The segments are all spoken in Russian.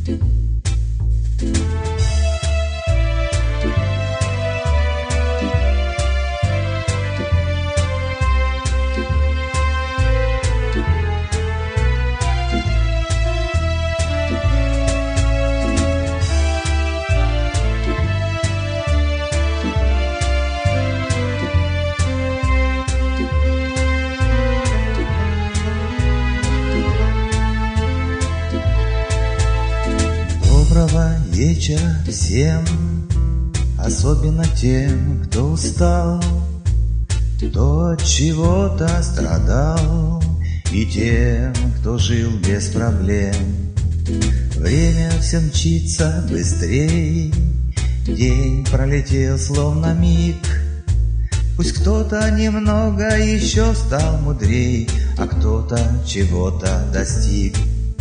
Доброго вечера всем, особенно тем, кто устал, кто от чего-то страдал, и тем, кто жил без проблем. Время все мчится быстрей, день пролетел словно миг. Пусть кто-то немного еще стал мудрей, а кто-то чего-то достиг.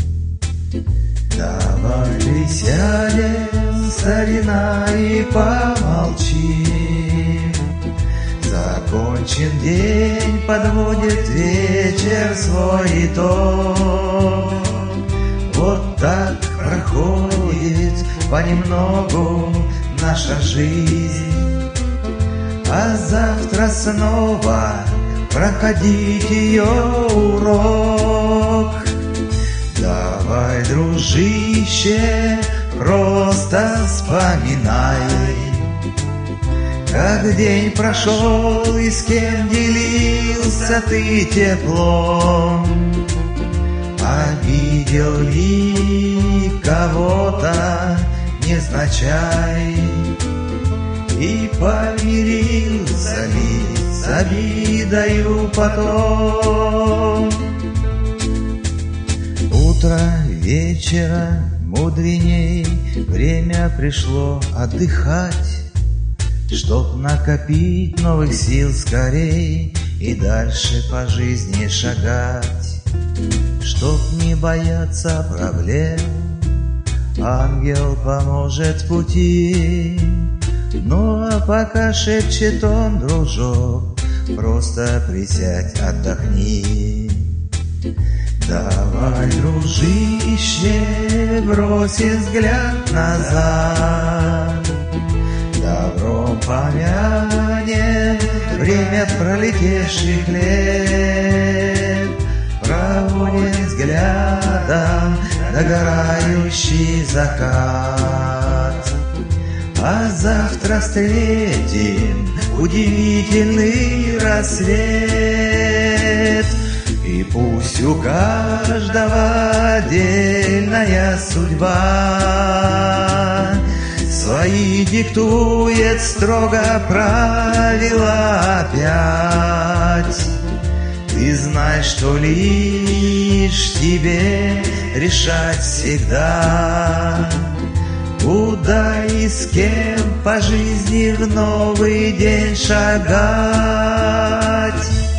Давай присядем, старина, и помолчим. Закончен день, подводит вечер свой итог. Вот так проходит понемногу наша жизнь, а завтра снова проходить ее урок. Давай, дружище, просто вспоминай, как день прошел и с кем делился ты теплом. Обидел ли кого-то невзначай, и помирился ли с обидою потом. Утро вечера мудреней, время пришло отдыхать, чтоб накопить новых сил скорей и дальше по жизни шагать. Чтоб не бояться проблем, ангел поможет в пути. Ну а пока шепчет он, дружок, просто присядь, отдохни. Давай, дружище, бросим взгляд назад, добром помянем время пролетевших лет, проводим взглядом догорающий закат. А завтра встретим удивительный рассвет. И пусть у каждого отдельная судьба свои диктует строго правила опять. Ты знай, что лишь тебе решать всегда, куда и с кем по жизни в новый день шагать.